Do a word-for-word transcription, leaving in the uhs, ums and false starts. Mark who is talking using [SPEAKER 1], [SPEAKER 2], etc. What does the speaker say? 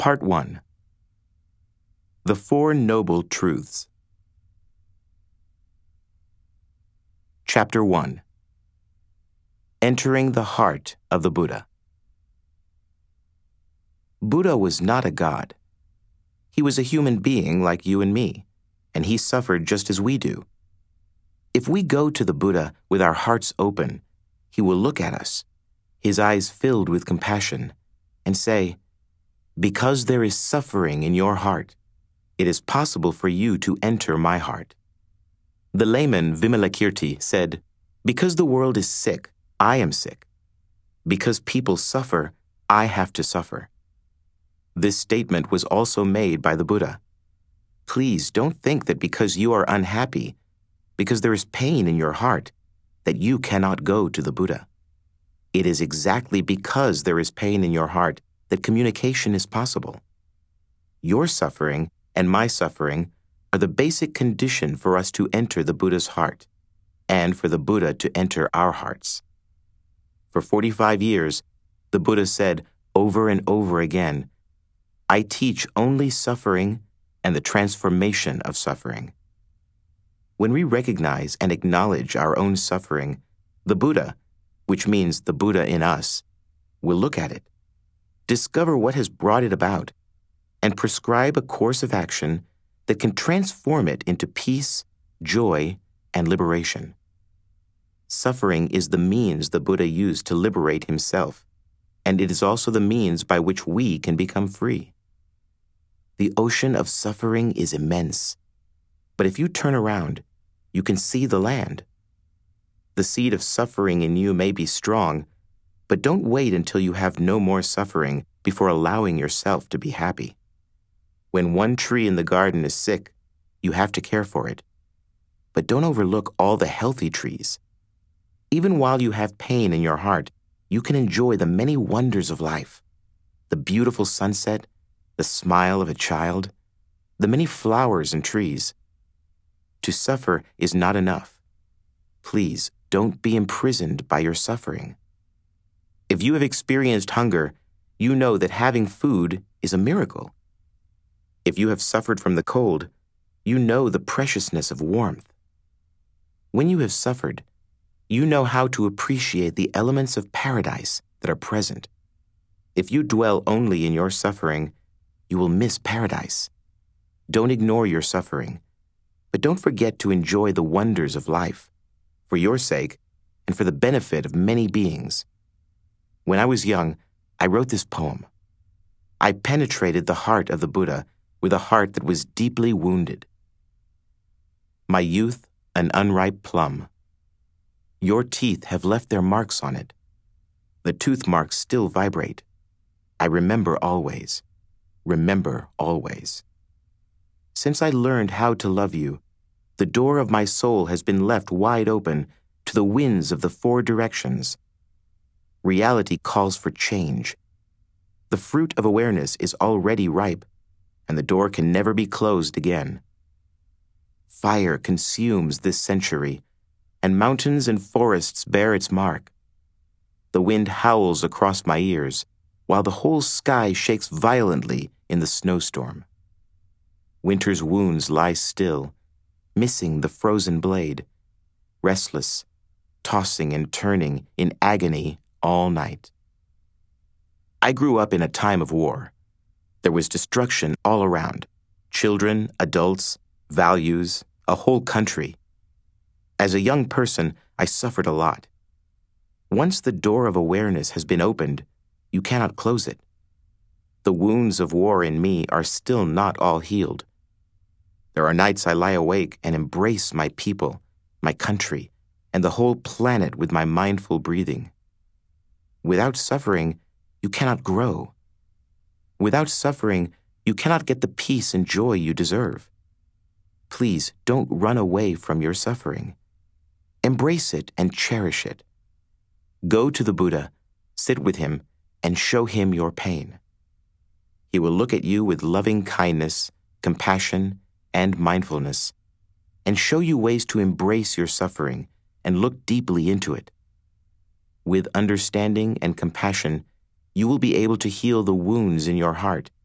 [SPEAKER 1] Part one. The Four Noble Truths. Chapter one. Entering the Heart of the Buddha. Buddha was not a god. He was a human being like you and me, and he suffered just as we do. If we go to the Buddha with our hearts open, he will look at us, his eyes filled with compassion, and say, "Because there is suffering in your heart, it is possible for you to enter my heart." The layman Vimalakirti said, "Because the world is sick, I am sick. Because people suffer, I have to suffer." This statement was also made by the Buddha. Please don't think that because you are unhappy, because there is pain in your heart, that you cannot go to the Buddha. It is exactly because there is pain in your heart that communication is possible. Your suffering and my suffering are the basic condition for us to enter the Buddha's heart, and for the Buddha to enter our hearts. For forty-five years, the Buddha said over and over again, "I teach only suffering and the transformation of suffering." When we recognize and acknowledge our own suffering, the Buddha, which means the Buddha in us, will look at it, discover what has brought it about, and prescribe a course of action that can transform it into peace, joy, and liberation. Suffering is the means the Buddha used to liberate himself, and it is also the means by which we can become free. The ocean of suffering is immense, but if you turn around, you can see the land. The seed of suffering in you may be strong, but don't wait until you have no more suffering before allowing yourself to be happy. When one tree in the garden is sick, you have to care for it. But don't overlook all the healthy trees. Even while you have pain in your heart, you can enjoy the many wonders of life. The beautiful sunset, the smile of a child, the many flowers and trees. To suffer is not enough. Please don't be imprisoned by your suffering. If you have experienced hunger, you know that having food is a miracle. If you have suffered from the cold, you know the preciousness of warmth. When you have suffered, you know how to appreciate the elements of paradise that are present. If you dwell only in your suffering, you will miss paradise. Don't ignore your suffering, but don't forget to enjoy the wonders of life, for your sake and for the benefit of many beings. When I was young, I wrote this poem. I penetrated the heart of the Buddha with a heart that was deeply wounded. My youth, an unripe plum. Your teeth have left their marks on it. The tooth marks still vibrate. I remember always. Remember always. Since I learned how to love you, the door of my soul has been left wide open to the winds of the four directions. Reality calls for change. The fruit of awareness is already ripe, and the door can never be closed again. Fire consumes this century, and mountains and forests bear its mark. The wind howls across my ears, while the whole sky shakes violently in the snowstorm. Winter's wounds lie still, missing the frozen blade, restless, tossing and turning in agony all night. I grew up in a time of war. There was destruction all around. Children, adults, values, a whole country. As a young person, I suffered a lot. Once the door of awareness has been opened, you cannot close it. The wounds of war in me are still not all healed. There are nights I lie awake and embrace my people, my country, and the whole planet with my mindful breathing. Without suffering, you cannot grow. Without suffering, you cannot get the peace and joy you deserve. Please don't run away from your suffering. Embrace it and cherish it. Go to the Buddha, sit with him, and show him your pain. He will look at you with loving kindness, compassion, and mindfulness, and show you ways to embrace your suffering and look deeply into it. With understanding and compassion, you will be able to heal the wounds in your heart